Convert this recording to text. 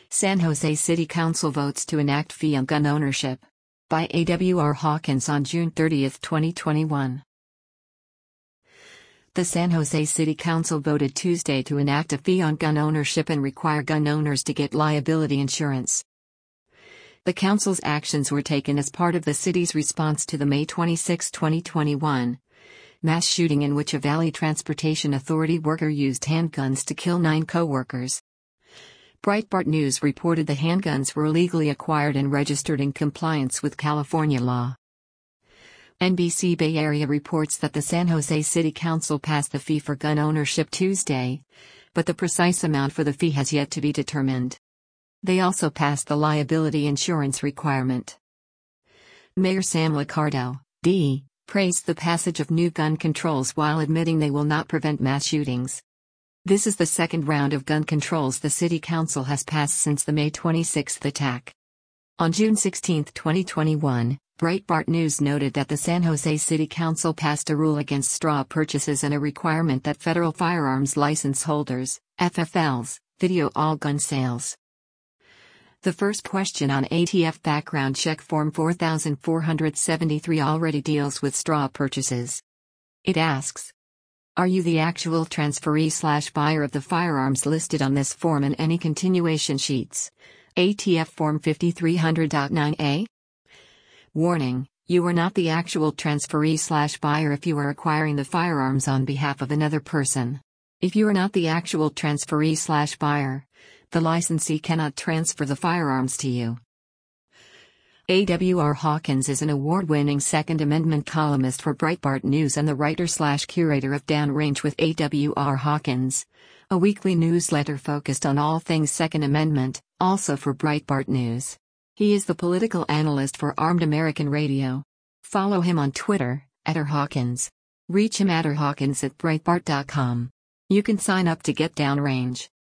San Jose City Council votes to enact fee on gun ownership. By A.W.R. Hawkins on June 30, 2021. The San Jose City Council voted Tuesday to enact a fee on gun ownership and require gun owners to get liability insurance. The council's actions were taken as part of the city's response to the May 26, 2021, mass shooting in which a Valley Transportation Authority worker used handguns to kill 9 co-workers. Breitbart News reported the handguns were illegally acquired and registered in compliance with California law. NBC Bay Area reports that the San Jose City Council passed the fee for gun ownership Tuesday, but the precise amount for the fee has yet to be determined. They also passed the liability insurance requirement. Mayor Sam Liccardo, D., praised the passage of new gun controls while admitting they will not prevent mass shootings. This is the second round of gun controls the City Council has passed since the May 26 attack. On June 16, 2021, Breitbart News noted that the San Jose City Council passed a rule against straw purchases and a requirement that federal firearms license holders, FFLs, video all gun sales. The first question on ATF background check form 4473 already deals with straw purchases. It asks, are you the actual transferee/buyer of the firearms listed on this form and any continuation sheets? ATF Form 5300.9a? Warning, you are not the actual transferee/buyer if you are acquiring the firearms on behalf of another person. If you are not the actual transferee/buyer, the licensee cannot transfer the firearms to you. A.W.R. Hawkins is an award-winning Second Amendment columnist for Breitbart News and the writer/curator of Downrange with A.W.R. Hawkins, a weekly newsletter focused on all things Second Amendment, also for Breitbart News. He is the political analyst for Armed American Radio. Follow him on Twitter, @rhawkins. Reach him @rhawkins@breitbart.com. You can sign up to get Downrange.